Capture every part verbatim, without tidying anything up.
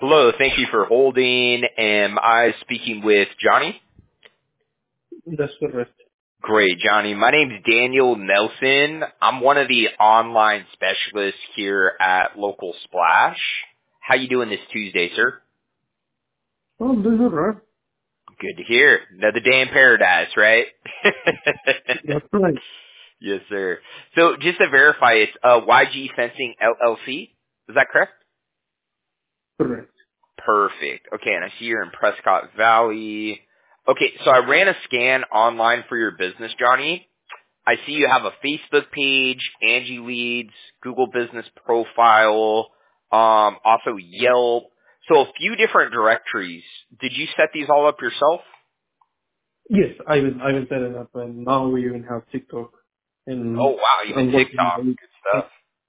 Hello, thank you for holding. Am I speaking with Johnny? That's correct. Great, Johnny. My name's Daniel Nelson. I'm one of the online specialists here at Local Splash. How you doing this Tuesday, sir? Oh, I'm doing all right. Good to hear. Another day in paradise, right? That's right. Yes, sir. So just to verify, it's uh, Y G Fencing L L C. Is that correct? Correct. Perfect. Okay, and I see you're in Prescott Valley. Okay, so I ran a scan online for your business, Johnny. I see you have a Facebook page, Angie Leads, Google Business Profile, um, also Yelp. So a few different directories. Did you set these all up yourself? Yes, I even I even set it up, and now we even have TikTok Oh, and wow, even I'm working TikTok. on Good stuff.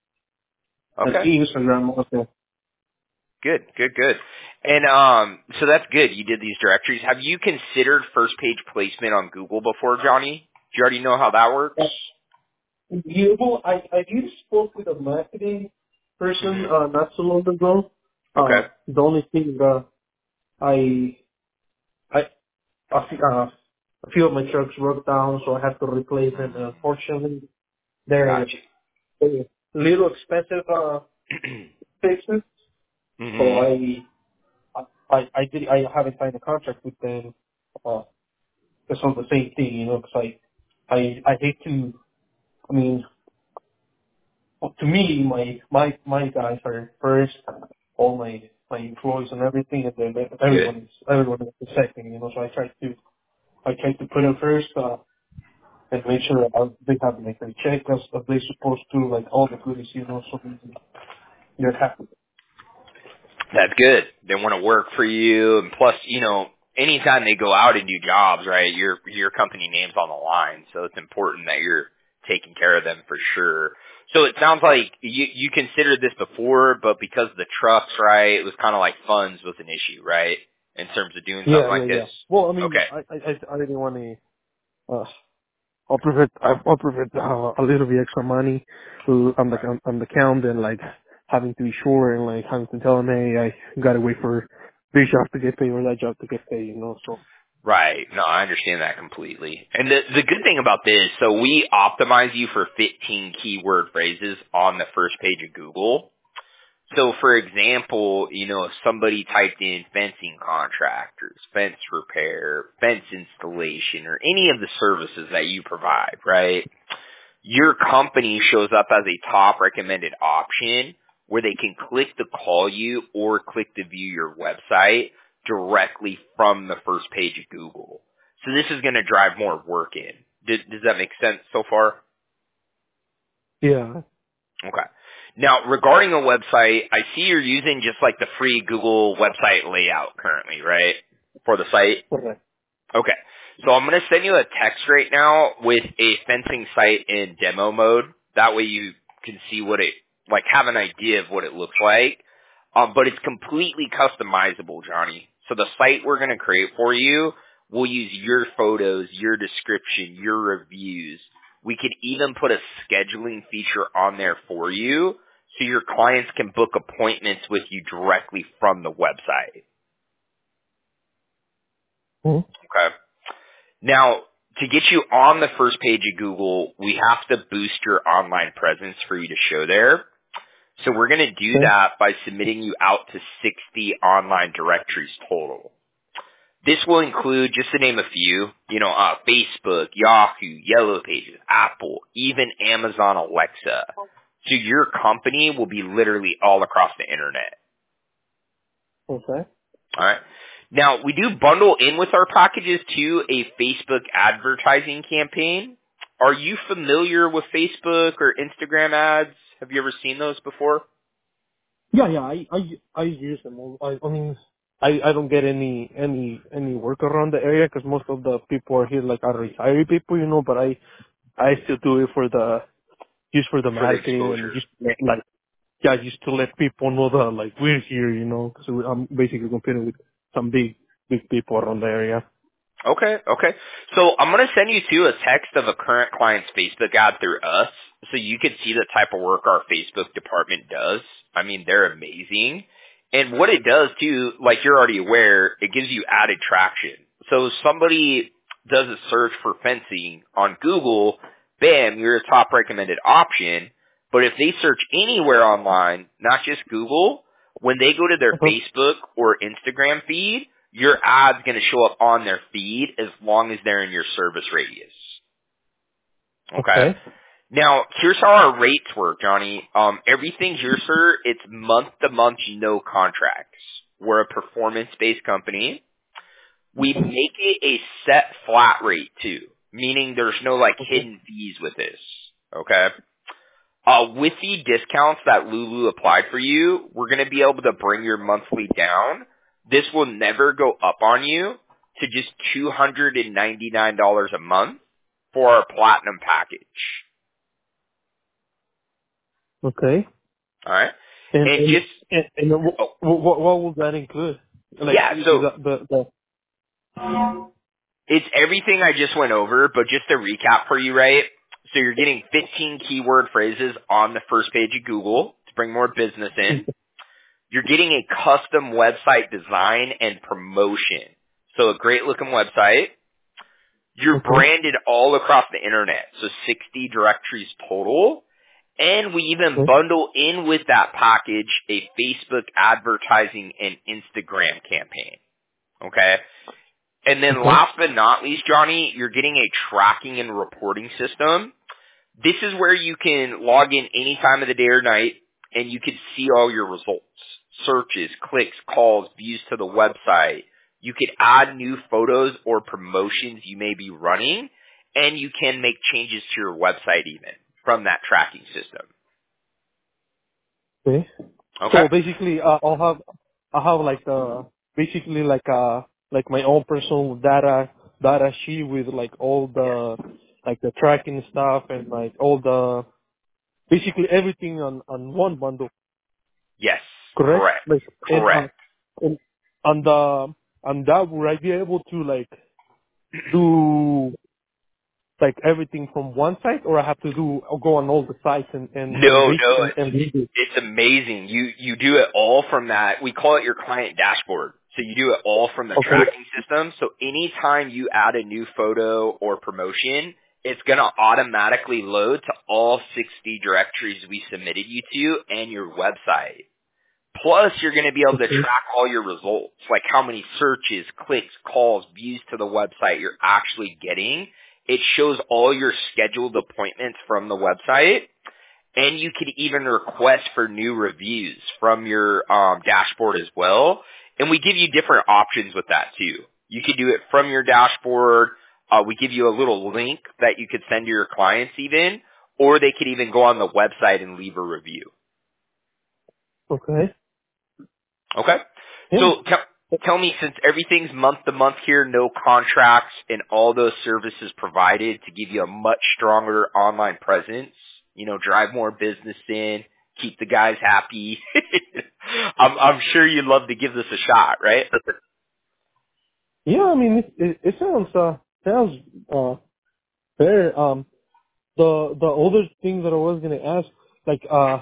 and Okay. Instagram also. Good, good, good. And um, so that's good. You did these directories. Have you considered first page placement on Google before, Johnny? Do you already know how that works? Uh, you know, I I did spoke with a marketing person hmm uh, not so long ago. Okay. Uh, the only thing that I I a few, uh, a few of my trucks broke down, so I have to replace them. And unfortunately, they're, Gotcha. they're a little expensive uh, fixes. So hmm I I I did I haven't signed a contract with them uh, because of the same thing, you know. Because I I I hate to. I mean, to me, my my my guys are first, all my my employees and everything, and then Good. everyone is everyone is the second, you know. So I try to I try to put them first uh, and make sure that they have like their check as as they're supposed to, like all the goodies, you know. So you're happy. That's good. They want to work for you, and plus, you know, anytime they go out and do jobs, right? Your your company name's on the line, so it's important that you're taking care of them for sure. So it sounds like you you considered this before, but because of the trucks, right? It was kind of like funds was an issue, right? In terms of doing something Yeah, yeah, like this. yeah. Well, I mean, Okay. I I I I didn't want to. Uh, I'll prefer I'll prefer uh, a little bit extra money to on the on, on the account than like having to be sure and like having to tell them, hey, I gotta wait for this job to get paid or that job to get paid, you know. So Right. No, I understand that completely. And the the good thing about this, so we optimize you for fifteen keyword phrases on the first page of Google. So for example, you know, if somebody typed in fencing contractors, fence repair, fence installation, or any of the services that you provide, right? Your company shows up as a top recommended option where they can click to call you or click to view your website directly from the first page of Google. So this is going to drive more work in. Does, does that make sense so far? yeah, Okay. Now, regarding a website, I see you're using just like the free Google website layout currently, right? For the site? correct. Okay. So I'm going to send you a text right now with a fencing site in demo mode. That way you can see what it, like have an idea of what it looks like. Um, but it's completely customizable, Johnny. So the site we're going to create for you will use your photos, your description, your reviews. We could even put a scheduling feature on there for you so your clients can book appointments with you directly from the website. Hmm. Okay. Now, to get you on the first page of Google, we have to boost your online presence for you to show there. So we're going to do Okay. that by submitting you out to sixty online directories total. This will include, just to name a few, you know, uh, Facebook, Yahoo, Yellow Pages, Apple, even Amazon Alexa. So your company will be literally all across the internet. Okay. All right. Now, we do bundle in with our packages too a Facebook advertising campaign. Are you familiar with Facebook or Instagram ads? Have you ever seen those before? Yeah, yeah. I I I use them. all- I I mean. I, I don't get any any any work around the area because most of the people are here like are retired people, you know. But I I still do it for the just for the For the marketing and exposure. just like yeah, just to let people know that like we're here, you know, because I'm basically competing with some big big people around the area. Okay, okay. So I'm going to send you too a text of a current client's Facebook ad through us so you can see the type of work our Facebook department does. I mean, they're amazing. And what it does too, like you're already aware, it gives you added traction. So somebody does a search for fencing on Google, bam, you're a top recommended option. But if they search anywhere online, not just Google, when they go to their Uh-huh. Facebook or Instagram feed, your ad's going to show up on their feed as long as they're in your service radius. Okay? Okay. Now, here's how our rates work, Johnny. Um, everything here, sir, it's month-to-month, no contracts. We're a performance-based company. We make it a set flat rate, too, meaning there's no, like, Okay. hidden fees with this. Okay? Uh, with the discounts that Lulu applied for you, we're going to be able to bring your monthly down. This will never go up on you to just two hundred ninety-nine dollars a month for our platinum package. Okay. All right? And And and just, and, and what, oh, what what will that include? Like yeah, is so that the the it's everything I just went over, but just to recap for you, right? So you're getting fifteen keyword phrases on the first page of Google to bring more business in. You're getting a custom website design and promotion. So a great looking website. You're okay? branded all across the internet. So sixty directories total. And we even Okay. bundle in with that package a Facebook advertising and Instagram campaign. Okay? And then Okay. last but not least, Johnny, you're getting a tracking and reporting system. This is where you can log in any time of the day or night and you can see all your results. Searches, clicks, calls, views to the website. You could add new photos or promotions you may be running, and you can make changes to your website even from that tracking system. Okay. Okay? So basically, uh, I'll have I have like the basically like uh like my own personal data data sheet with like all Yes. the like the tracking stuff and like all the basically everything on on one bundle. Yes. Correct. Correct. Like and uh, Correct. and on the on that would I be able to like do like everything from one site, or I have to do go on all the sites and and and No, read no, and, and read it? it's amazing. You you do it all from that. We call it your client dashboard. So you do it all from the Okay. tracking system. So anytime you add a new photo or promotion, it's going to automatically load to all sixty directories we submitted you to and your website. Plus, you're going to be able to Okay. track all your results, like how many searches, clicks, calls, views to the website you're actually getting. It shows all your scheduled appointments from the website. And you could even request for new reviews from your um, dashboard as well. And we give you different options with that too. You could do it from your dashboard. Uh, we give you a little link that you could send to your clients even, or they could even go on the website and leave a review. Okay. Okay? Yeah. So tell, tell me, since everything's month to month here, no contracts, and all those services provided to give you a much stronger online presence, you know, drive more business in, keep the guys happy. I'm, I'm sure you'd love to give this a shot, right? Yeah. I mean, it it, it sounds uh sounds uh fair. Um, the the other thing that I was gonna ask, like uh,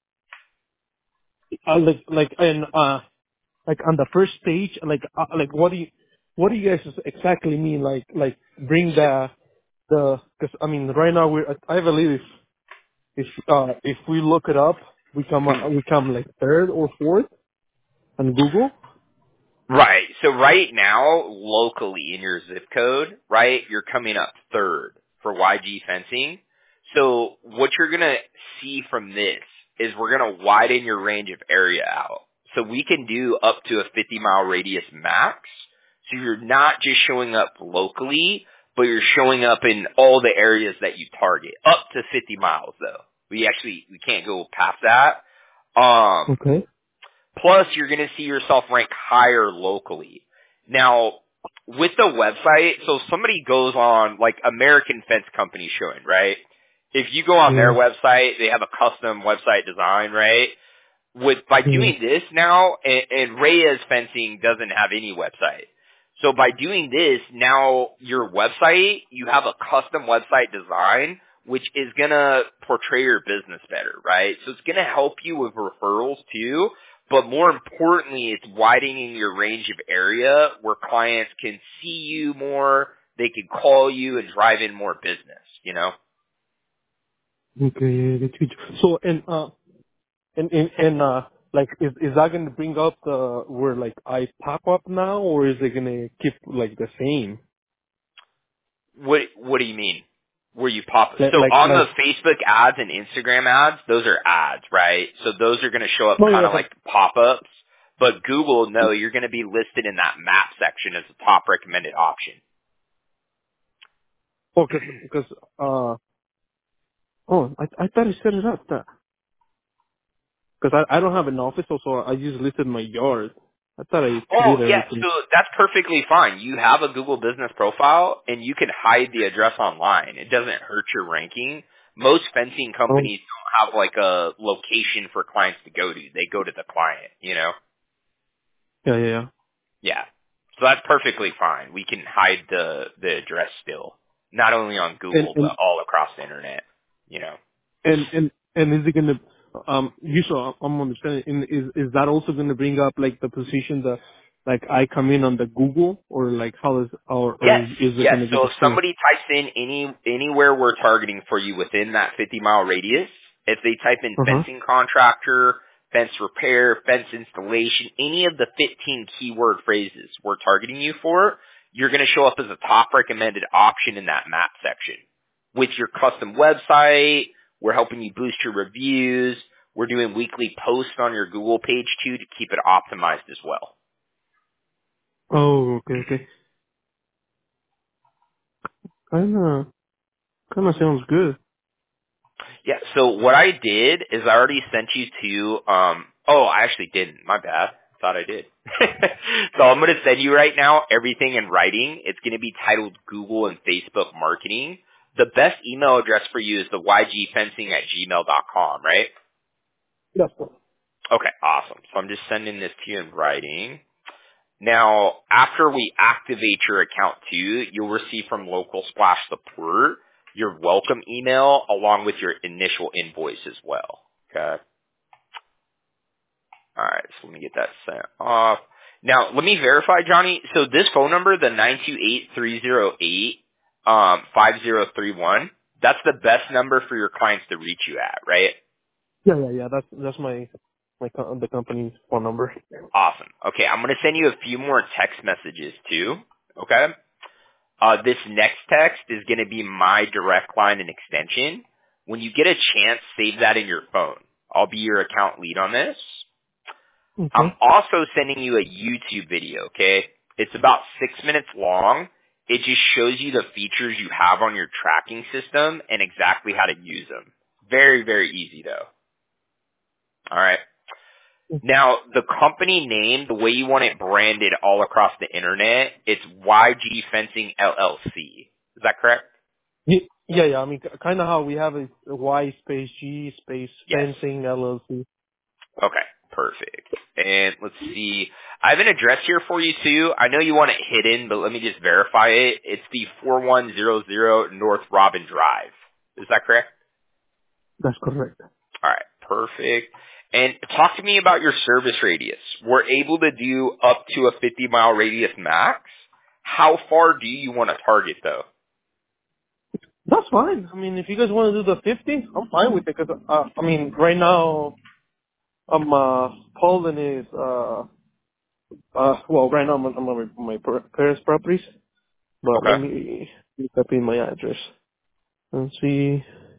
uh like like and uh like on the first stage, like uh, like what do you what do you guys exactly mean? Like like bring the the because I mean right now we're I believe if if uh if we look it up we come uh, we come like third or fourth on Google. Right. So right now, locally in your zip code, right, you're coming up third for Y G fencing. So what you're going to see from this is we're going to widen your range of area out. So we can do up to a fifty mile radius max. So you're not just showing up locally, but you're showing up in all the areas that you target. Up to fifty miles though. We actually, we can't go past that. Um, Okay. Plus, you're going to see yourself rank higher locally. Now, with the website, so if somebody goes on, like American Fence Company showing, right? If you go on their Yeah. website, they have a custom website design, right? With by Yeah. doing this now, and, and Reyes Fencing doesn't have any website. So by doing this, now your website, you have a custom website design, which is going to portray your business better, right? So it's going to help you with referrals too, But more importantly, it's widening your range of area where clients can see you more, they can call you and drive in more business, you know? Okay, yeah, that's good. So, and, uh, and, and, and, uh, like, is, is that going to bring up the, where, like, I pop up now, or is it going to keep, like, the same? What What do you mean? Where you pop? Like, So like, on the like Facebook ads and Instagram ads, those are ads, right? So those are going to show up oh, kind yeah, of but, like pop-ups. But Google, no, you're going to be listed in that map section as a top recommended option. oh, cause, cause, uh, oh, I, I thought I set it up that, cause I, I don't have an office, so so I just listed my yard. I thought I Oh did yeah, everything. so that's perfectly fine. You have a Google business profile and you can hide the address online. It doesn't hurt your ranking. Most fencing Oh, companies don't have like a location for clients to go to. They go to the client, you know? yeah, yeah, yeah. Yeah. So that's perfectly fine. We can hide the the address still. Not only on And, Google, and, but all across the internet, you know? And and and is it gonna um you so I'm understanding and is is that also gonna bring up like the position that like I come in on the Google or like how is or or Yes, is it yes. gonna be So the if same? somebody types in any anywhere we're targeting for you within that fifty mile radius, if they type in Uh huh. fencing contractor, fence repair, fence installation, any of the fifteen keyword phrases we're targeting you for, you're going to show up as a top recommended option in that map section. With your custom website, we're helping you boost your reviews. We're doing weekly posts on your Google page too to keep it optimized as well. Oh, okay, okay. Kinda kinda sounds good. Yeah, so what I did is I already sent you to, um, oh, I actually didn't. My bad. Thought I did. So I'm going to send you right now everything in writing. It's going to be titled Google and Facebook Marketing. The best email address for you is the y g fencing at gmail dot com, right? That's cool. Okay, awesome. So I'm just sending this to you in writing. Now, after we activate your account too, you'll receive from Local Splash Support your welcome email along with your initial invoice as well. Okay. All right. So let me get that sent off. Now, let me verify, Johnny. So this phone number, the nine two eight, three zero eight, um, five zero three one, that's the best number for your clients to reach you at, right? Yeah, yeah, yeah. That's that's my my co- the company's phone number. Awesome. Okay. I'm going to send you a few more text messages too. Okay. Uh, this next text is going to be my direct line and extension. When you get a chance, save that in your phone. I'll be your account lead on this. I'm Okay. also sending you a YouTube video, okay? It's about six minutes long. It just shows you the features you have on your tracking system and exactly how to use them. Very, very easy though. Alright. Now, the company name, the way you want it branded all across the internet, it's Y G Fencing L L C. Is that correct? Yeah, yeah, yeah. I mean, kind of how we have a Y space G space Yes. fencing L L C. Okay, perfect. And let's see. I have an address here for you too. I know you want it hidden, but let me just verify it. It's the four one zero zero North Robin Drive. Is that correct? That's correct. All right, perfect. And talk to me about your service radius. We're able to do up to a fifty mile radius max. How far do you want to target though? That's fine. I mean, if you guys want to do the fifty, I'm fine with it. Cause uh, I mean, right now I'm uh Poland is uh uh well right now I'm, I'm on my, my par- parents' properties, but let Okay. me look up in my address and see.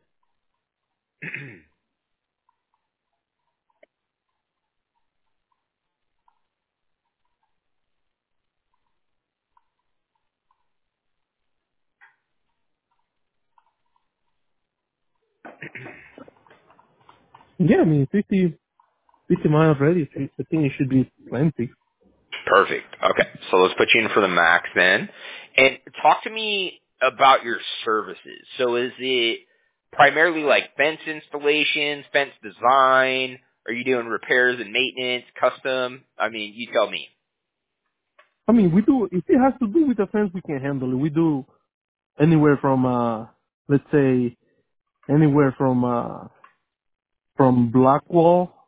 Yeah, I mean fifty fifty miles radius. I think it should be plenty. Perfect. Okay, so let's put you in for the max then. And talk to me about your services. So is it primarily like fence installations, fence design? Are you doing repairs and maintenance, custom? I mean, you tell me. I mean, we do if it has to do with the fence, we can handle it. We do anywhere from uh let's say anywhere from uh from block wall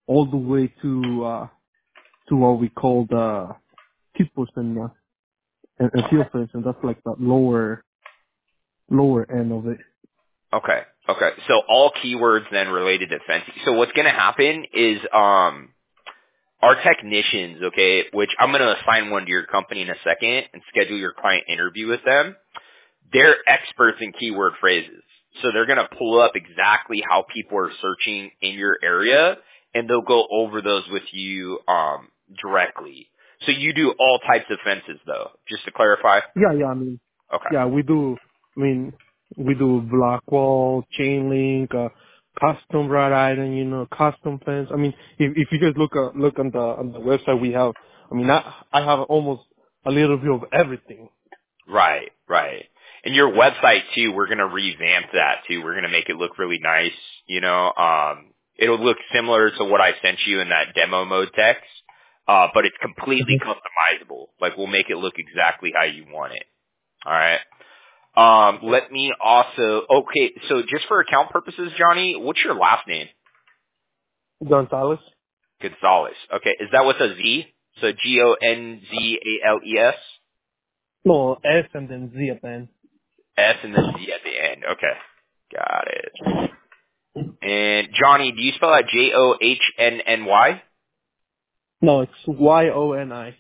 all the way to uh, to what we call the tipos and, uh, and, and field fence, and that's like the lower lower end of it. Okay. Okay. So all keywords then related to fencing. So what's going to happen is um our technicians, okay, which I'm going to assign one to your company in a second and schedule your client interview with them. They're experts in keyword phrases. So they're going to pull up exactly how people are searching in your area, and they'll go over those with you um directly. So you do all types of fences though, just to clarify? Yeah, yeah. I mean, Okay. yeah, we do. I mean, we do block wall, chain link, uh, custom rod iron, you know, custom fence. I mean, if if you guys look uh, look on the on the website, we have. I mean, I I have almost a little bit of everything. Right, right. And your website too, we're gonna revamp that too. We're gonna make it look really nice, you know. Um it'll look similar to what I sent you in that demo mode text. Uh but it's completely Mhm. customizable. Like we'll make it look exactly how you want it. All right. Um let me also okay, so just for account purposes, Johnny, what's your last name? Gonzalez? Gonzalez. Okay, is that with a Z? So G O N Z A L E S? No, S and then Z at the end. S and then Z at the end. Okay. Got it. And Johnny, do you spell that J O H N N Y? No, it's Y O N I.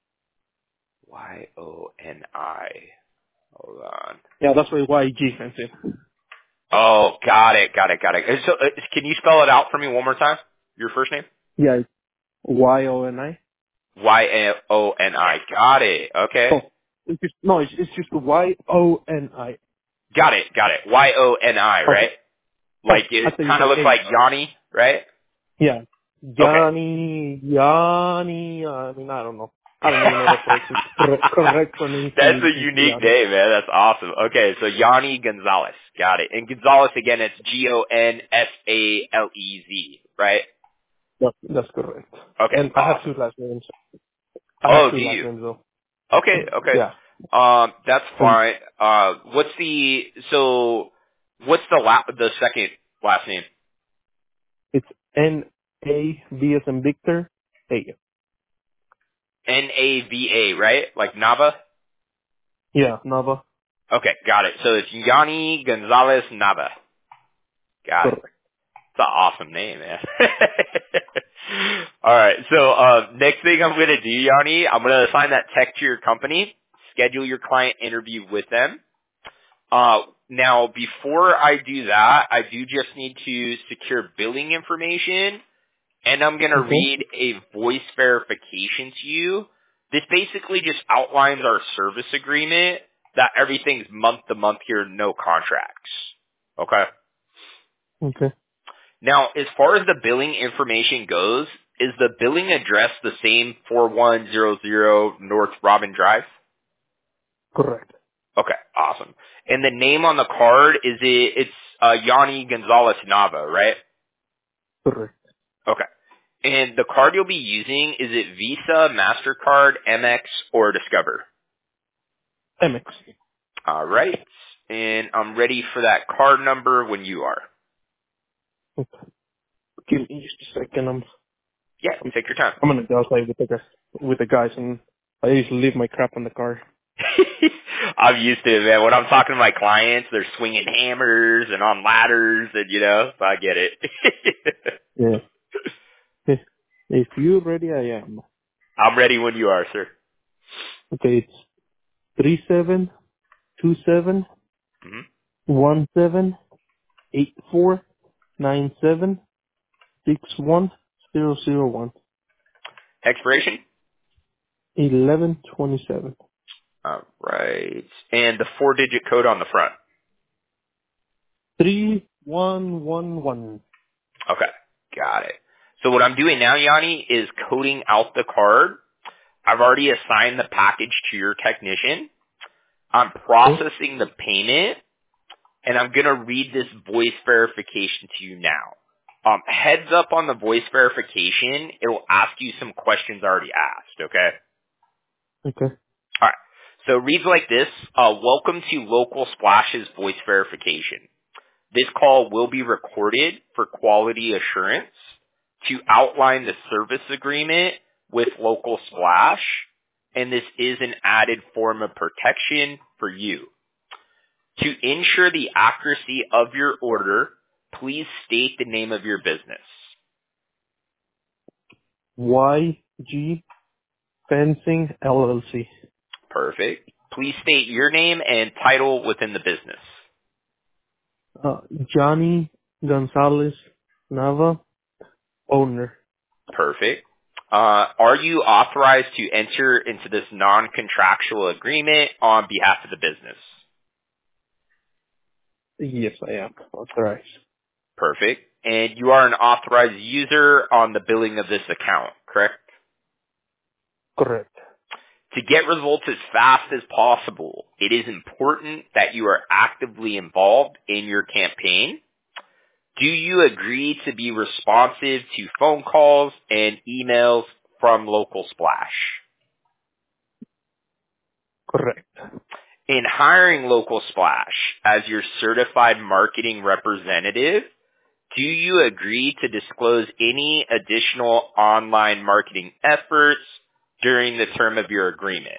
Y O N I. Hold on. Yeah, that's why Y G fencing. Oh, got it, got it, got it. So, uh, can you spell it out for me one more time? Your first name? Yeah, it's Y O N I. Y O N I. Got it. Oh, Okay. it's just, no, it's, it's just Y O N I. Got it, got it. Y O N I, Okay. right? Oh, Like I it thought you kind of said looks A. like Yanni, right? Yeah. Okay. Yanni, Yanni, I mean, I don't know. I don't even know the correct, correct, correct That's pronunciation, a to be unique honest. name, man. That's awesome. Okay, so Yanni Gonzalez. Got it. And Gonzalez, again, it's G O N S A L E Z, right? That, that's correct. Okay, And I have awesome. two last names. I have Oh, two do last you? names though. Okay, okay. Yeah. Um, that's And fine. Uh, what's the, so, what's the la- the second last name? it's N A V as in Victor, A. N A V A, right? Like Nava? Yeah, Nava. Okay, got it. So it's Yanni Gonzalez Nava. Got it. Correct. It's an awesome name, man. All right. So uh, next thing I'm going to do, Yanni, I'm going to assign that tech to your company, schedule your client interview with them. Uh, now, before I do that, I do just need to secure billing information, and I'm going to Okay. read a voice verification to you. This basically just outlines our service agreement that everything's month to month here, no contracts. Okay? Okay. Now, as far as the billing information goes, is the billing address the same four one zero zero North Robin Drive? Correct. Okay, awesome. And the name on the card, is it, it's uh, Yanni Gonzalez Nava, right? Correct. Okay. And the card you'll be using, is it Visa, MasterCard, Amex, or Discover? M X. All right. And I'm ready for that card number when you are. Give me just a second. I'm Yeah, I'm, take your time. I'm gonna go outside with the guys, with the guys, and I usually leave my crap in the car. I'm used to it, man. When I'm talking to my clients, they're swinging hammers and on ladders, and you know, so I get it. Yeah. If if you're ready, I am. I'm ready when you are, sir. Okay, it's three seven two seven hmm one seven eight four nine seven six one zero zero one Expiration. eleven twenty seven All right, and the four-digit code on the front. three one one one. Okay, got it. So what I'm doing now, Yanni, is coding out the card. I've already assigned the package to your technician. I'm Okay. processing the payment, and I'm going to read this voice verification to you now. Um, heads up on the voice verification, it will ask you some questions already asked, okay? Okay. All right. So it reads like this. Uh, welcome to Local Splash's voice verification. This call will be recorded for quality assurance. to outline the service agreement with Local Splash, and this is an added form of protection for you. To ensure the accuracy of your order, please state the name of your business. Y G Fencing L L C. Perfect. Please state your name and title within the business. Uh, Johnny Gonzalez Nava, owner. Perfect. Uh, are you authorized to enter into this non-contractual agreement on behalf of the business? Yes, I am authorized. Perfect. And you are an authorized user on the billing of this account, correct? Correct. To get results as fast as possible, it is important that you are actively involved in your campaign. Do you agree to be responsive to phone calls and emails from Local Splash? Correct. In hiring Local Splash as your certified marketing representative, do you agree to disclose any additional online marketing efforts during the term of your agreement?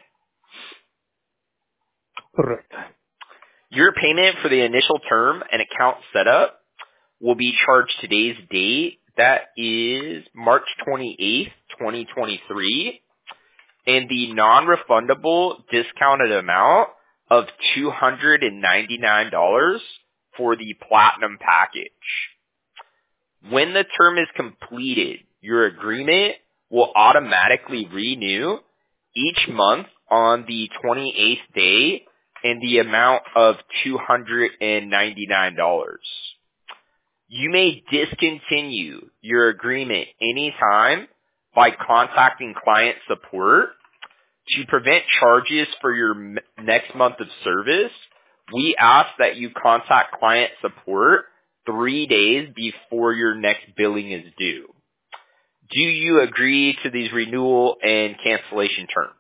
Correct. Your payment for the initial term and account setup will be charged today's date. That is March twenty-eighth, twenty twenty-three. And the non-refundable discounted amount of two hundred ninety-nine dollars for the platinum package. When the term is completed, your agreement will automatically renew each month on the twenty-eighth day in the amount of two hundred ninety-nine dollars. You may discontinue your agreement anytime by contacting client support. To prevent charges for your m- next month of service, we ask that you contact client support three days before your next billing is due. Do you agree to these renewal and cancellation terms?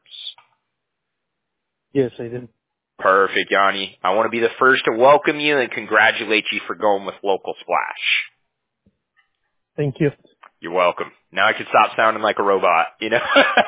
Yes, I did. Perfect, Yanni. I want to be the first to welcome you and congratulate you for going with Local Splash. Thank you. You're welcome. Now I can stop sounding like a robot, you know?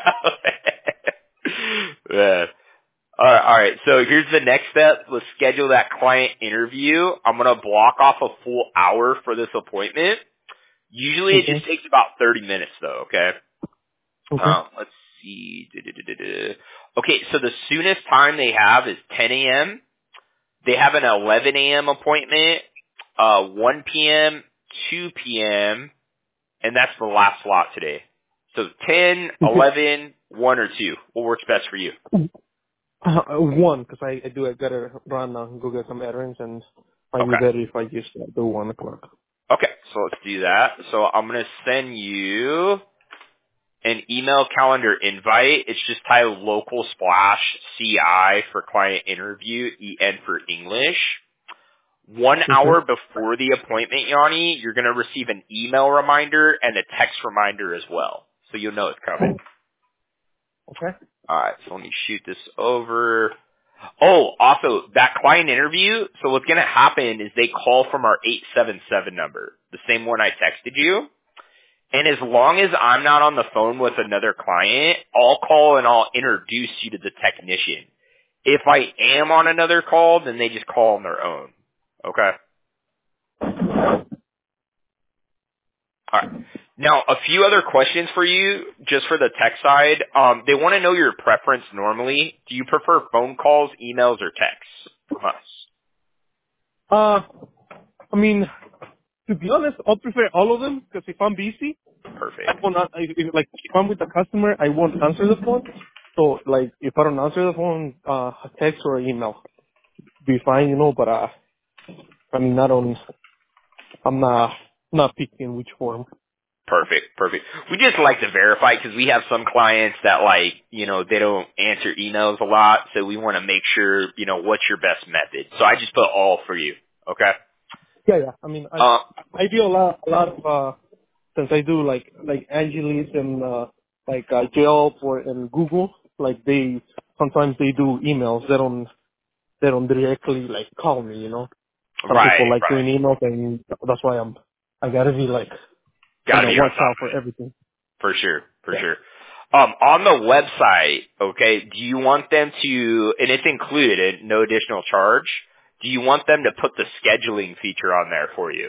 Yeah. All right, all right. So here's the next step. Let's schedule that client interview. I'm going to block off a full hour for this appointment. Usually Okay. it just takes about thirty minutes though, okay? Okay. Um, let's see. Da-da-da-da-da. Okay, so the soonest time they have is ten a.m. They have an eleven a.m. appointment, uh, one p.m., two p.m., and that's the last slot today. So ten, Okay. eleven, one, or two. What works best for you? Uh, one, because I, I do, I gotta run now and go get some errands, and might be Okay. better if I just uh, do one o'clock. Okay, so let's do that. So I'm going to send you an email calendar invite. It's just titled Local Splash C I for client interview, E N for English. One Okay. hour before the appointment, Yanni, you're going to receive an email reminder and a text reminder as well. So you'll know it's coming. Okay. All right, so let me shoot this over. Oh, also, that client interview, so what's going to happen is they call from our eight seven seven number, the same one I texted you. And as long as I'm not on the phone with another client, I'll call and I'll introduce you to the technician. If I am on another call, then they just call on their own. Okay? All right. Now, a few other questions for you, just for the tech side. Um, they want to know your preference normally. Do you prefer phone calls, emails, or texts from us? Uh, I mean, to be honest, I'll prefer all of them, because if I'm busy, I Perfect. won't, I, if, like, if I'm with the customer, I won't answer the phone. So, like, if I don't answer the phone, uh, a text or email be fine, you know, but, uh, I mean, not on, I'm not, not picking which form. Perfect, perfect. We just like to verify because we have some clients that like, you know, they don't answer emails a lot, so we want to make sure, you know, what's your best method. So I just put all for you, okay? Yeah, yeah. I mean, I, Uh, I do a lot, a lot of, uh, since I do like, like Angelis and, uh, like, uh, Yelp or, and Google, like they, sometimes they do emails. They don't, they don't directly like call me, you know? Some right, people like right. doing emails, and that's why I'm, I gotta be like, Got to and uh, be on watch top out for everything. for sure, for Yeah. sure. Um, on the website, okay, do you want them to, and it's included, no additional charge, do you want them to put the scheduling feature on there for you?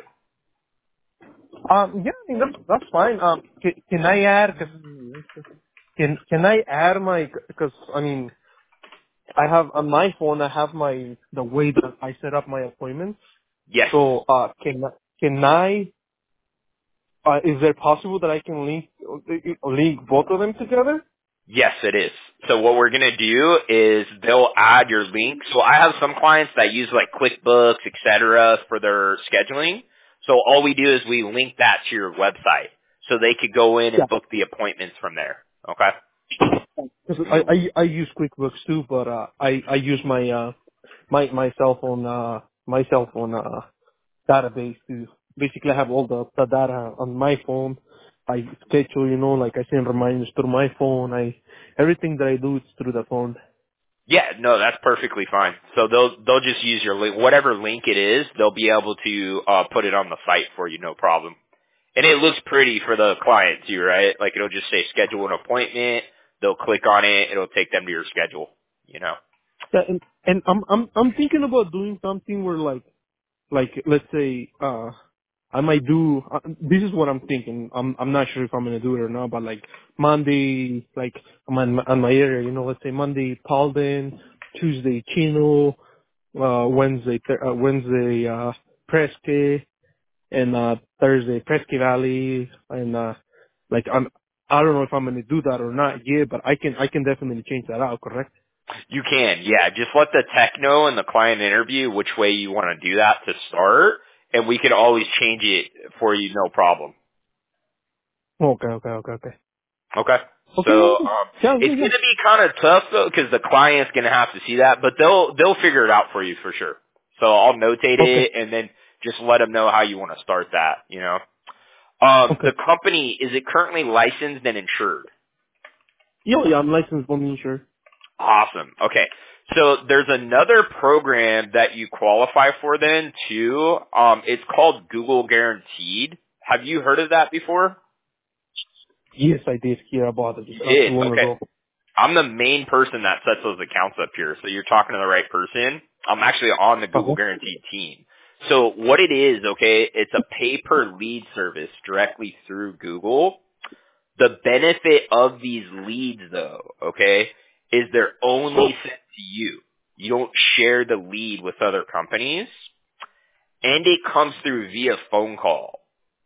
Um, yeah, I mean, that's, that's fine. Um, can, can I add, cause, can, can I add my, cause, I mean, I have, on my phone, I have my, the way that I set up my appointments. Yes. So, uh, can, can I, uh, is it possible that I can link, link both of them together? Yes, it is. So what we're gonna do is they'll add your link. So I have some clients that use like QuickBooks, et cetera, for their scheduling. So all we do is we link that to your website, so they could go in Yeah. and book the appointments from there. Okay. Cause I, I, I use QuickBooks too, but, uh, I, I use my, uh, my, my cell phone, uh, my cell phone, uh, database to basically have all the, the data on my phone. I schedule, you know, like I send reminders through my phone. I everything that I do is through the phone. Yeah, no, that's perfectly fine. So they'll they'll just use your link, whatever link it is, they'll be able to uh, put it on the site for you, no problem. And it looks pretty for the client too, right? Like it'll just say schedule an appointment. They'll click on it. It'll take them to your schedule. You know. Yeah, and and I'm I'm I'm thinking about doing something where like like let's say uh I might do uh, this is what I'm thinking. I'm I'm not sure if I'm gonna do it or not, but like Monday, like I'm on my, on my area, you know, let's say Monday Paulden, Tuesday Chino, uh Wednesday th- uh, Wednesday uh Presque, and uh Thursday Presque Valley, and uh like I'm I don't know if I'm gonna do that or not yet, but I can I can definitely change that out, correct? You can, yeah. Just let the tech know in the client interview which way you want to do that to start, and we can always change it for you, no problem. Okay, okay, okay, okay. Okay. So Okay, um, sounds it's good, going yeah. to be kind of tough though, because the client's going to have to see that, but they'll they'll figure it out for you for sure. So I'll notate Okay, it and then just let them know how you want to start that. You know, um, okay. the company, is it currently licensed and insured? Yeah, yeah, I'm licensed for me, sure. Awesome. Okay. So there's another program that you qualify for then too. Um, it's called Google Guaranteed. Have you heard of that before? Yes, I did hear about it You not too did. long Okay. ago. I'm the main person that sets those accounts up here, so you're talking to the right person. I'm actually on the Google Uh-huh. Guaranteed team. So what it is, okay, it's a pay-per-lead service directly through Google. The benefit of these leads, though, okay, is they're only sent to you. You don't share the lead with other companies, and it comes through via phone call.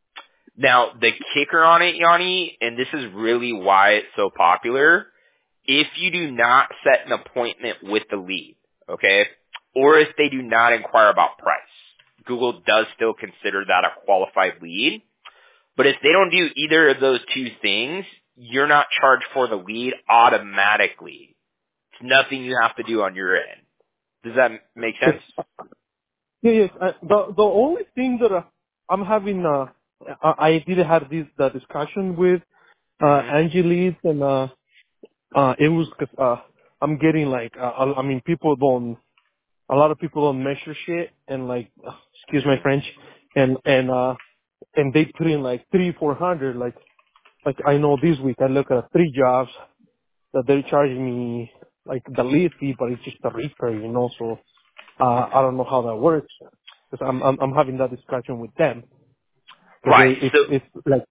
Now, the kicker on it, Yanni, and this is really why it's so popular, if you do not set an appointment with the lead, okay, or if they do not inquire about price, Google does still consider that a qualified lead. But if they don't do either of those two things, you're not charged for the lead automatically. It's nothing you have to do on your end. Does that make sense? Yeah, yes. Uh, the the only thing that uh, I'm having, uh, I, I did have this the discussion with uh, hmm Angie Leeds, and uh, uh, it was cause, uh, I'm getting like, uh, I I mean, people don't, a lot of people don't measure shit, and like, uh, excuse my French, and and uh, and they put in like three, four hundred, like, like I know this week I look at three jobs that they're charging me like the lead fee, but it's just a repair, you know. So uh, I don't know how that works because I'm, I'm I'm having that discussion with them because Right. it's So it's like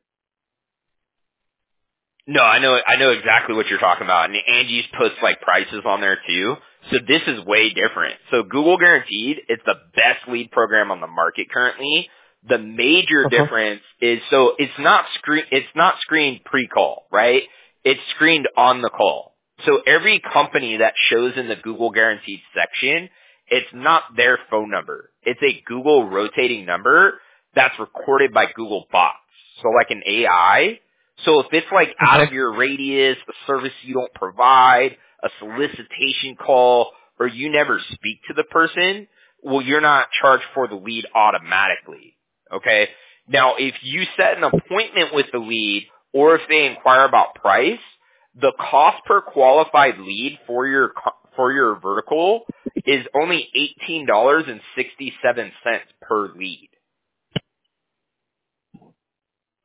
no, I know I know exactly what you're talking about. And Angie's puts like prices on there too. So this is way different. So Google Guaranteed, it's the best lead program on the market currently. The major uh huh difference is so it's not screen it's not screened pre-call, right? It's screened on the call. So every company that shows in the Google Guaranteed section, it's not their phone number. It's a Google rotating number that's recorded by Google bots. So like an A I. So if it's like uh out huh of your radius, a service you don't provide, a solicitation call, or you never speak to the person, well, you're not charged for the lead automatically. Okay? Now, if you set an appointment with the lead, or if they inquire about price, the cost per qualified lead for your co- for your vertical is only eighteen dollars and sixty-seven cents per lead.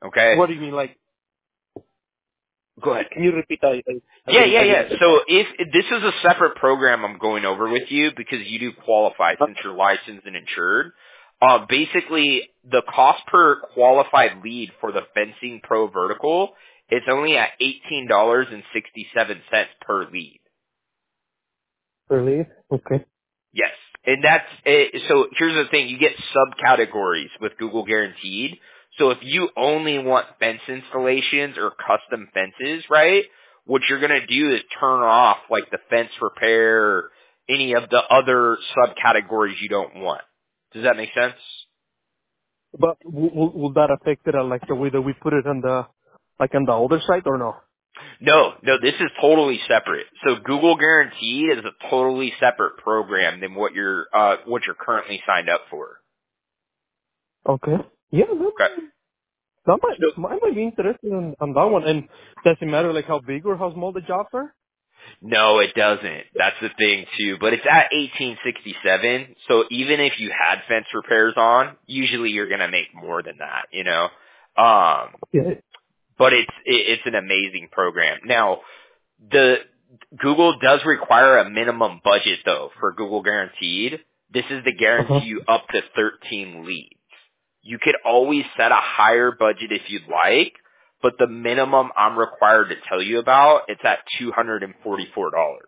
Okay? What do you mean, like? Go ahead. Can you repeat that? I, I Yeah, didn't, yeah, I yeah. didn't get So if, if this is a separate program I'm going over with you because you do qualify that. since you're licensed and insured. Uh, basically, the cost per qualified lead for the Fencing Pro Vertical is only at eighteen dollars and sixty-seven cents per lead. Really? Okay. Yes. And that's, eh, so here's the thing, you get subcategories with Google Guaranteed. So if you only want fence installations or custom fences, right, what you're going to do is turn off like the fence repair or any of the other subcategories you don't want. Does that make sense? But will, will will that affect it, uh, like the way that we put it on the, like on the older site or no? No, no, this is totally separate. So Google Guaranteed is a totally separate program than what you're, uh, what you're currently signed up for. Okay. Yeah, that, Okay. that might, So I might be interested in, on that one. And does it matter like how big or how small the jobs are? no, it doesn't. That's the thing too. But it's at eighteen sixty-seven. So even if you had fence repairs on, usually you're going to make more than that, you know? Um, Yeah. but it's, it, it's an amazing program. Now, the, Google does require a minimum budget though for Google Guaranteed. This is to Uh huh. guarantee you up to thirteen leads. You could always set a higher budget if you'd like, but the minimum I'm required to tell you about, it's at two hundred forty-four dollars.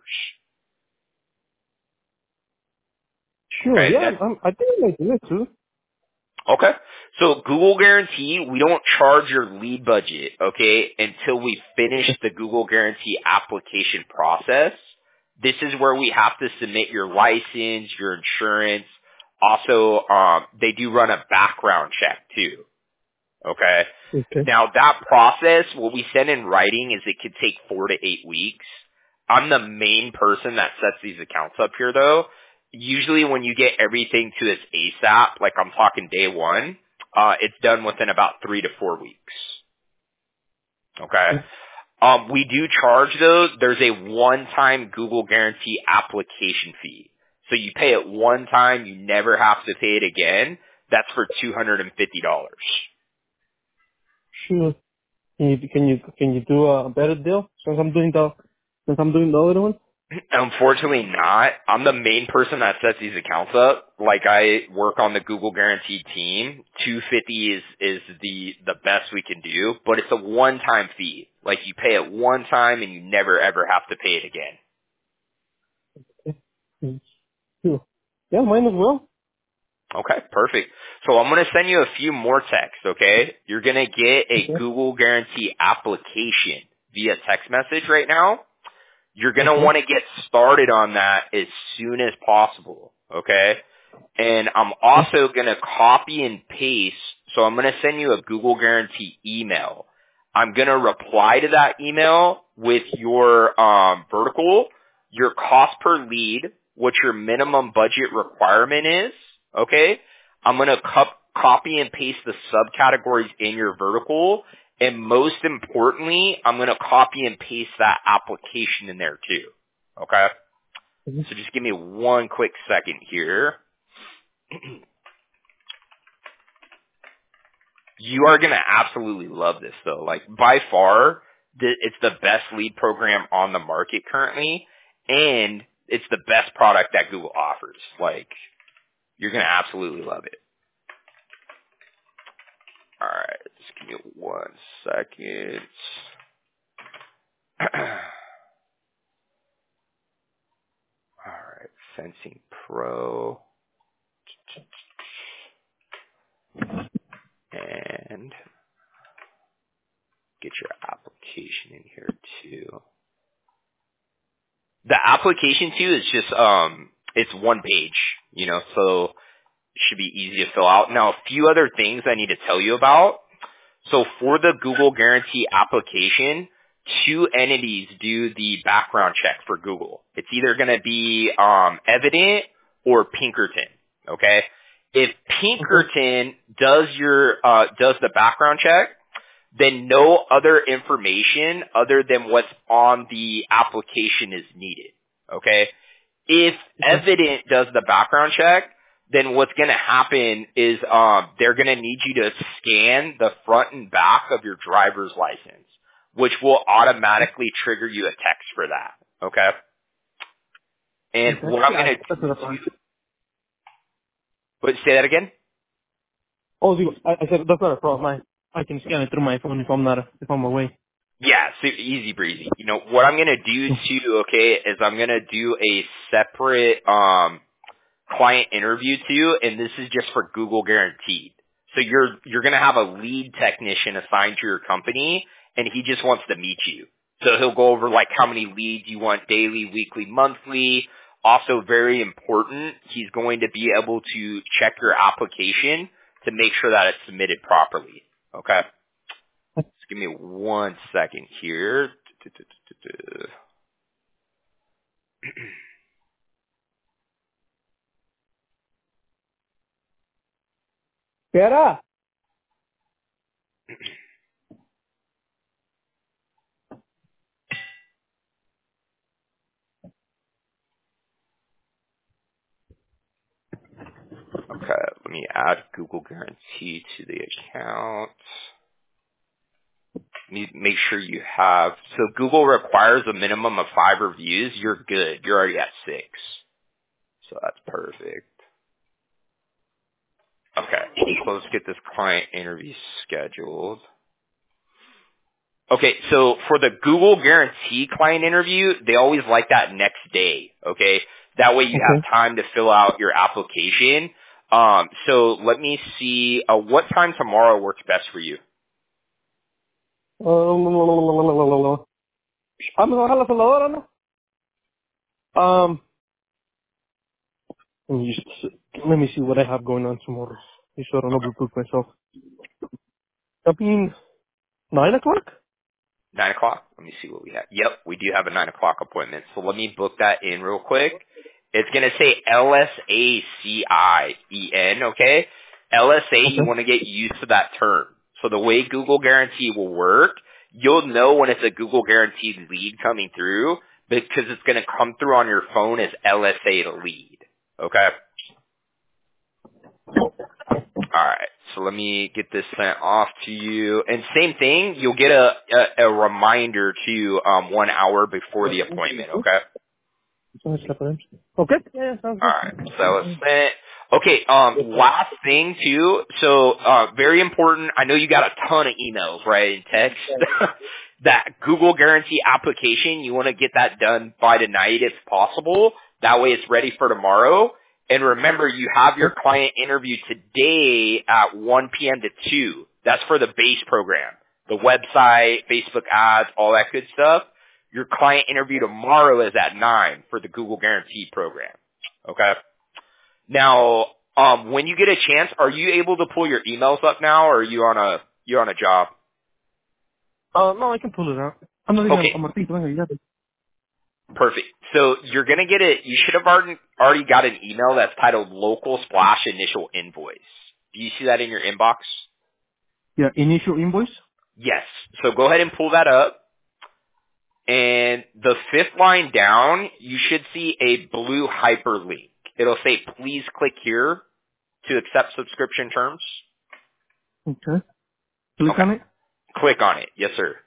Sure. Okay, and Yeah, that's, I'm, I think I might do it too. okay. So Google Guarantee, we don't charge your lead budget, okay, until we finish the Google Guarantee application process. This is where we have to submit your license, your insurance. Also, um, they do run a background check too. Okay. Okay. Now that process, what we send in writing is it could take four to eight weeks. I'm the main person that sets these accounts up here though. Usually when you get everything to its ASAP, like I'm talking day one, uh, it's done within about three to four weeks. Okay. Um, we do charge those. There's a one-time Google Guarantee application fee. So you pay it one time, you never have to pay it again. That's for two hundred fifty dollars. Sure. Can you can you can you do a better deal since I'm doing the since I'm doing the other one? Unfortunately not. I'm the main person that sets these accounts up. Like I work on the Google Guaranteed team. two hundred fifty is, is the, the best we can do, but it's a one-time fee. Like you pay it one time and you never ever have to pay it again. Mm, sure. Yeah, mine as well. Okay, perfect. So I'm going to send you a few more texts, okay? You're going to get a Okay. Google Guarantee application via text message right now. You're going to Okay. want to get started on that as soon as possible, okay? And I'm also going to copy and paste, so I'm going to send you a Google Guarantee email. I'm going to reply to that email with your um, vertical, your cost per lead, what your minimum budget requirement is, okay? I'm going to co- copy and paste the subcategories in your vertical, and most importantly, I'm going to copy and paste that application in there too, okay? Mhm. So just give me one quick second here. You are going to absolutely love this though. Like by far, th- it's the best lead program on the market currently, and it's the best product that Google offers. Like you're going to absolutely love it. All right, just give me one second. All right, Fencing Pro and get your application in here too. The application too is just um it's one page, you know, so it should be easy to fill out. Now a few other things I need to tell you about. So for the Google Guarantee application, two entities do the background check for Google. It's either going to be um Evident or Pinkerton, okay? If Okay. Pinkerton does your uh does the background check, then no other information other than what's on the application is needed. Okay? If Okay. Evident does the background check, then what's going to happen is um, they're going to need you to scan the front and back of your driver's license, which will automatically trigger you a text for that. Okay? And Okay. what I'm Yeah, going to that's not a problem. But say that again? Oh, digo, I, I said that's not a problem. I, I can scan it through my phone if I'm not if I'm away. Yeah, so easy breezy. You know, what I'm going to do too, okay, is I'm going to do a separate um, client interview too, and this is just for Google Guaranteed. So you're you're going to have a lead technician assigned to your company, and he just wants to meet you. So he'll go over like how many leads you want daily, weekly, monthly. Also very important, he's going to be able to check your application to make sure that it's submitted properly. Okay? Just give me one second here. Era. Okay, let me add Google Guarantee to the account. Need make sure you have, so Google requires a minimum of five reviews. You're good. You're already at six. So that's perfect. Okay, so let's get this client interview scheduled. Okay, so for the Google Guarantee client interview, they always like that next day, okay? That way you have Okay. time to fill out your application. Um, so let me see, uh, what time tomorrow works best for you? Um, I'm gonna have a salvadora, no? Um, let me just let me see what I have going on tomorrow. Just so I don't Okay. overbook myself. I mean, nine o'clock. Nine o'clock? Let me see what we have. Yep, we do have a nine o'clock appointment. So let me book that in real quick. It's going to say L S A C I E N, okay? L S A, you Okay. want to get used to that term. So the way Google Guarantee will work, you'll know when it's a Google Guaranteed lead coming through because it's going to come through on your phone as L S A to lead, okay? Alright, so let me get this sent off to you. And same thing, you'll get a, a, a reminder to um, one hour before the appointment, okay? Okay. Yeah, sounds good. Alright, so it's sent. Okay, um, last thing too, so uh, very important, I know you got a ton of emails, right, and text. That Google Guarantee application, you want to get that done by tonight if possible. That way it's ready for tomorrow. And remember, you have your client interview today at one p.m. to two. That's for the base program. The website, Facebook ads, all that good stuff. Your client interview tomorrow is at nine for the Google Guarantee program. Okay? Now, um, when you get a chance, are you able to pull your emails up now, or are you on a, you're on a job? Uh, no, I can pull it out. I'm not even Okay. on my feet. Venga, you got it. Perfect. So you're going to get it. You should have already, already got an email that's titled Local Splash Initial Invoice. Do you see that in your inbox? Yeah, initial invoice. Yes. So go ahead and pull that up. And the fifth line down, you should see a blue hyperlink. It'll say, please click here to accept subscription terms. Okay. Click Okay. on it. Click on it. Yes, sir.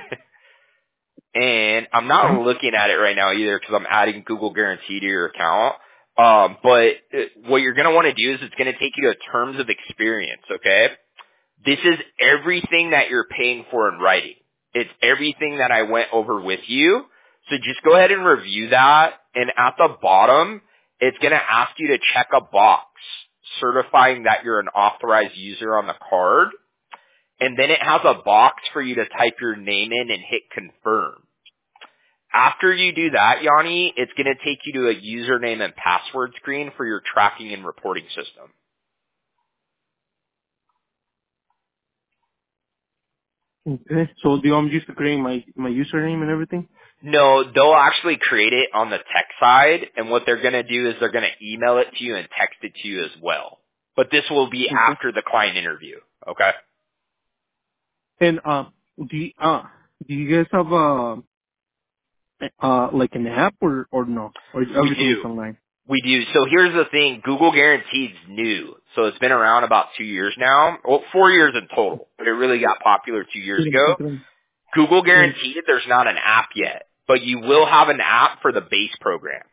And I'm not Okay. looking at it right now either because I'm adding Google Guarantee to your account. Um, but uh, what you're going to want to do is it's going to take you to terms of experience, okay? This is everything that you're paying for in writing. It's everything that I went over with you. So just go ahead and review that. And at the bottom, it's going to ask you to check a box certifying that you're an authorized user on the card. And then it has a box for you to type your name in and hit confirm. After you do that, Yanni, it's going to take you to a username and password screen for your tracking and reporting system. Okay. So do you want me just to create my my username and everything? No, they'll actually create it on the tech side, and what they're going to do is they're going to email it to you and text it to you as well. But this will be Okay. after the client interview, okay? And uh, do you, uh do you guys have uh uh like an app or or no, or We everything is do. online? We do. So here's the thing. Google Guaranteed's new. So it's been around about two years now. Well, four years in total. But it really got popular two years ago. Google Guaranteed, there's not an app yet. But you will have an app for the base program.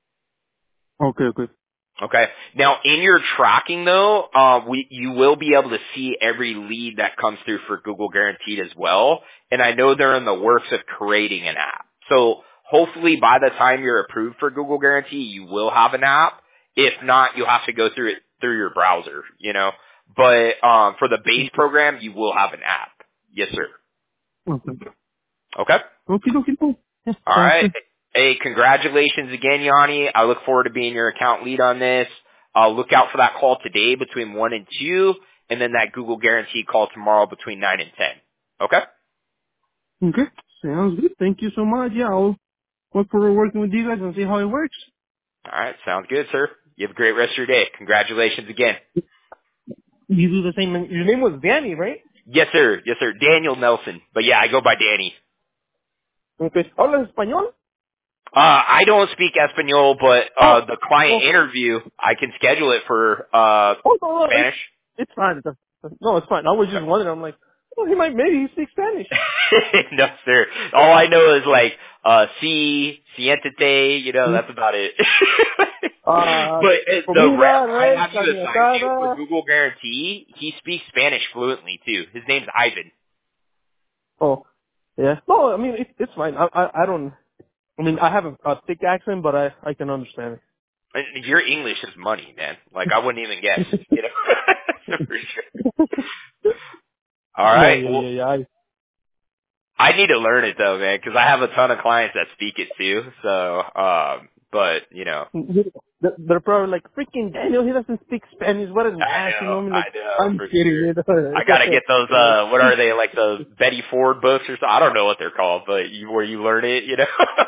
Okay, okay. Okay. Now, in your tracking though, uh, we, you will be able to see every lead that comes through for Google Guaranteed as well. And I know they're in the works of creating an app. So hopefully by the time you're approved for Google Guarantee, you will have an app. If not, you'll have to go through it through your browser, you know. But, um, for the base program, you will have an app. Yes, sir. Okay. Okay. Okay, okay, cool. Yeah, All sounds right. good. Hey, congratulations again, Yanni. I look forward to being your account lead on this. I'll look out for that call today between one and two, and then that Google Guarantee call tomorrow between nine and ten. Okay? Okay, sounds good. Thank you so much. Yeah, I'll look forward to working with you guys and see how it works. All right. Sounds good, sir. You have a great rest of your day. Congratulations again. You do the same. Your name was Danny, right? Yes, sir. Yes, sir. Daniel Nelson. But yeah, I go by Danny. Okay. ¿Hablas español? Uh, I don't speak Espanol, but, Oh, uh, the client oh, interview, I can schedule it for, uh, oh, no, no, it's, Spanish. it's fine. No, it's fine. I was just wondering. I'm like, oh, he might, maybe he speaks Spanish. No, sir. All I know is like, uh, si, siéntate, you know, Hmm. that's about it. Uh, But uh, the rep comida, I res, have you carne assigned to for asada. Google Guarantee, he speaks Spanish fluently too. His name's Ivan. Oh, yeah. No, I mean, it, it's fine. I, I, I don't, I mean, I have a, a thick accent, but I, I can understand And your English is money, man. Like I wouldn't even guess, it. you know. For sure. All No, right. yeah, Well, yeah, yeah. I, I need to learn it though, man, because I have a ton of clients that speak it too. So, um, but you know, they're they're probably like, freaking Daniel, he doesn't speak Spanish. What an I ass, you know? know, I mean, I like, know I'm for kidding, sure. you know? I gotta get those. Yeah. uh What are they, like the Betty Ford books or something? I don't know what they're called, but you, where you learn it, you know.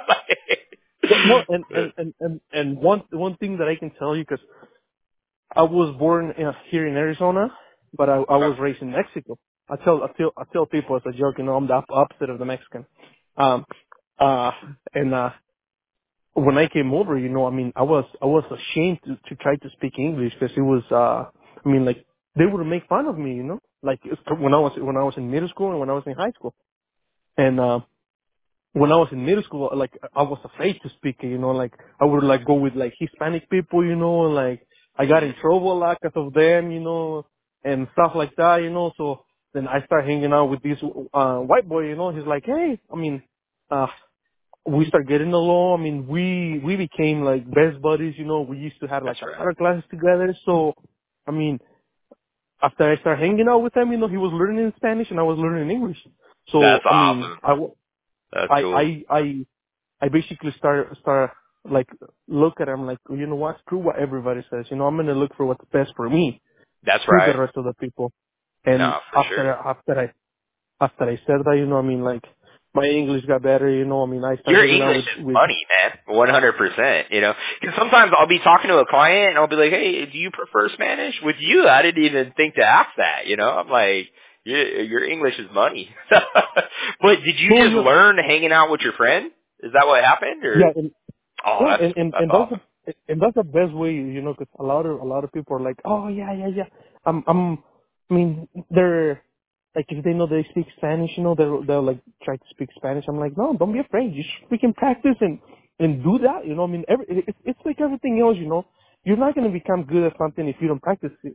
No, no, and, But, and, and, and, and one, one thing that I can tell you, because I was born in, here in Arizona, but I, I okay. was raised in Mexico. I tell, I tell, I tell people as a joke, you know, I'm the op- opposite of the Mexican. Um, uh, and, uh, when I came over, you know, I mean, I was, I was ashamed to, to try to speak English because it was, uh, I mean, like, they would make fun of me, you know, like it's- when I was, when I was in middle school and when I was in high school. And, uh, when I was in middle school, like, I was afraid to speak, you know, like, I would, like, go with, like, Hispanic people, you know, like, I got in trouble a lot because of them, you know, and stuff like that, you know, so then I started hanging out with this, uh, white boy, you know, he's like, hey, I mean, uh, we start getting along. I mean, we we became like best buddies. You know, we used to have That's like a right. lot of classes together. So, I mean, after I started hanging out with him, you know, he was learning Spanish and I was learning English. So, That's I mean, awesome. I w- That's I cool. I I, I basically start start like look at him like, you know what, screw what everybody says. You know, I'm gonna look for what's best for me. That's Screw the right. rest of the people. And No, for sure. after after I after I said that, you know, I mean, like my English got better. You know, I mean, I started Your hanging out English with is with. money, man. one hundred percent, you know. Because sometimes I'll be talking to a client and I'll be like, hey, do you prefer Spanish? With you, I didn't even think to ask that, you know. I'm like, your, your English is money. But did you No, just no, learn hanging out with your friend? Is that what happened? Or yeah, and Oh, no, that's, and, and that's and that's awesome. the and that's the best way, you know, because a lot of a lot of people are like, oh yeah, yeah, yeah. I'm I'm. I mean, they're like if they know they speak Spanish, you know, they'll they'll like try to speak Spanish. I'm like, no, don't be afraid. You should freaking practice and and do that. You know, I mean, every it's it's like everything else. You know, you're not gonna become good at something if you don't practice it.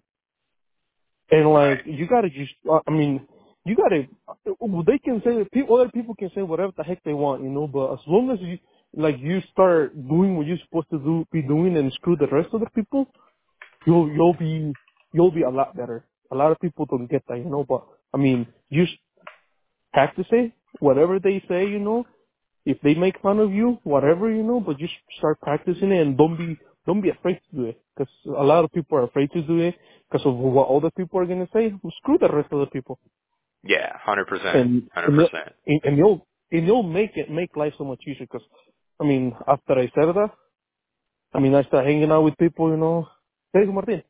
And like, Right. you gotta just, uh, I mean, you gotta, they can say, people, other people can say whatever the heck they want, you know, but as long as you, like, you start doing what you're supposed to do, be doing and screw the rest of the people, you'll, you'll be, you'll be a lot better. A lot of people don't get that, you know, but, I mean, you just practice it, whatever they say, you know, if they make fun of you, whatever, you know, but just start practicing it and don't be, don't be afraid to do it. Because a lot of people are afraid to do it because of what other people are going to say. Well, screw the rest of the people. Yeah, one hundred percent. And, and, they'll- one hundred percent. and and you'll, and you'll make it, make life so much easier because, I mean, after I said that, I mean, I started hanging out with people, you know. Hey, Martin.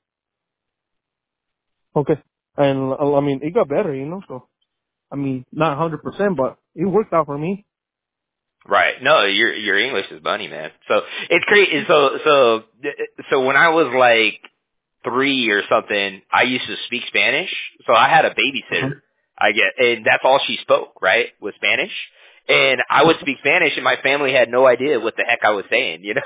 Okay. And, uh, I mean, it got better, you know, so, I mean, not one hundred percent, but it worked out for me. Right. No, your your English is bunny, man. So it's crazy. So so so when I was like three or something, I used to speak Spanish. So I had a Uh-huh. babysitter. I get, and that's all she spoke, right, was Spanish. And I would speak Spanish, and my family had no idea what the heck I was saying, you know.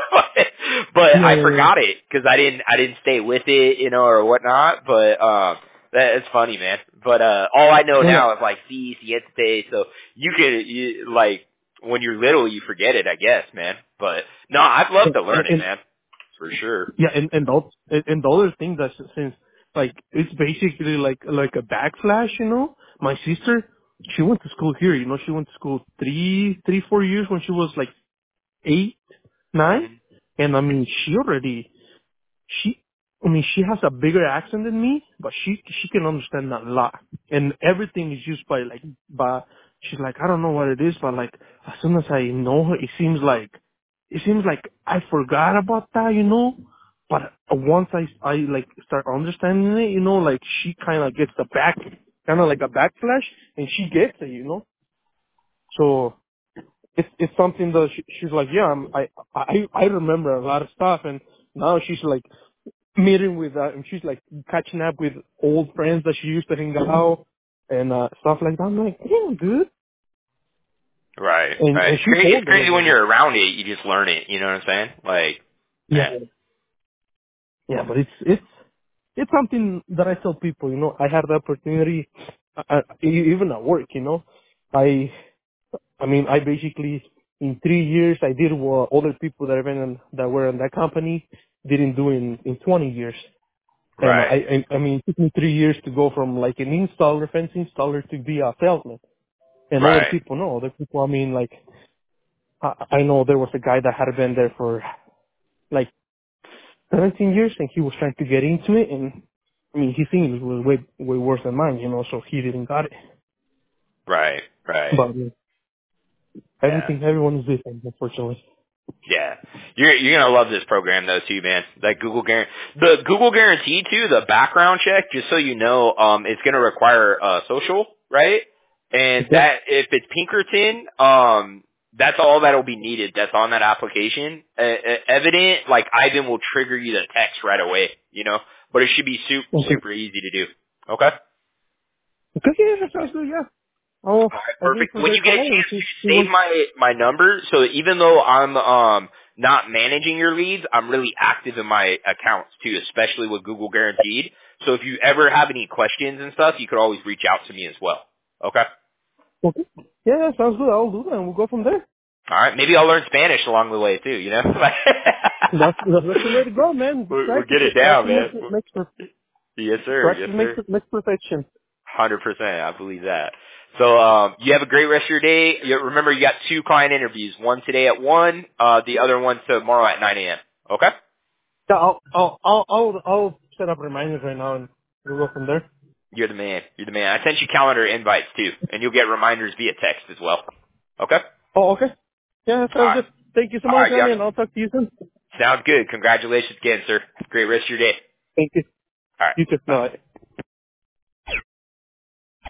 But Yeah, I yeah, yeah. forgot it because I didn't I didn't stay with it, you know, or whatnot. But um, that it's funny, man. But uh, all I know Yeah. now is like si, siete. So you could you, like when you're little, you forget it, I guess, man. But no, I'd love to And, learn it, and man, for sure. yeah, and and the, and and the other thing that since like it's basically like like a backflash, you know. My sister, she went to school here, you know. She went to school three three four years when she was like eight nine, Hmm. and I mean she already she I mean she has a bigger accent than me, but she she can understand a lot, and everything is used by like by she's like I don't know what it is, but like as soon as I know her, it seems like it seems like I forgot about that, you know. But once I I like start understanding it, you know, like she kind of gets the back, kind of like a backflash, and she gets it, you know. So it's it's something that she, she's like, yeah, I'm, I I I remember a lot of stuff, and now she's like meeting with uh, and she's like catching up with old friends that she used to hang out and uh stuff like that. I'm like, yeah, dude, Right, and right. and It's she's crazy, it's older crazy than when me. you're around it, you just learn it, you know what I'm saying? Like, Yeah, man. yeah, but it's it's it's something that I tell people. You know, I had the opportunity, uh, uh, e- even at work. You know, I I mean, I basically in three years I did what other people that have been in, that were in that company didn't do in in twenty years. And Right, I, I, I mean, it took me three years to go from like an installer, fence installer to be a salesman. And other right, people know, other people, I mean, like, I, I know there was a guy that had been there for like seventeen years and he was trying to get into it. And I mean, his English was way, way worse than mine, you know, so he didn't got it. right, right. But uh, Yeah. everything, everyone is different, unfortunately. Yeah, you're you're gonna love this program though too, man. Like Google Guarantee, the Google Guarantee too, the background check. Just so you know, um, it's gonna require uh social, right? And Okay. that if it's Pinkerton, um, that's all that'll be needed. That's on that application. Uh, uh, evident, like Ivan will trigger you the text right away, you know. But it should be super Okay. super easy to do. Okay. Okay, yeah, that sounds good, yeah. I'll, All right, I'll wait perfect. for When their you get a call and chance, see, see save what, my my number. So even though I'm um not managing your leads, I'm really active in my accounts too, especially with Google Guaranteed. So if you ever have any questions and stuff, you could always reach out to me as well. Okay. okay. Yeah, that sounds good. I'll do that and we'll go from there. All right. Maybe I'll learn Spanish along the way too. You know. That's, that's the way to go, man. we'll, we'll Practice get it it. down, Practice man. makes, makes, per- Yes, sir. Yes, practice makes, sir. makes perfection. Hundred percent, I believe that. So, um, you have a great rest of your day. You, remember, you got two client interviews. One today at one, uh, the other one tomorrow at nine a.m. Okay? Yeah, I'll, I'll, I'll, I'll, I'll set up reminders right now and we'll go from there. You're the man. You're the man. I sent you calendar invites too, and you'll get reminders via text as well. Okay? Oh, okay. Yeah, that All sounds right. good. Thank you so All much, right, Johnny, Young. and I'll talk to you soon. Sounds good. Congratulations again, sir. Have a great rest of your day. Thank you. All right. You too. Bye. Bye.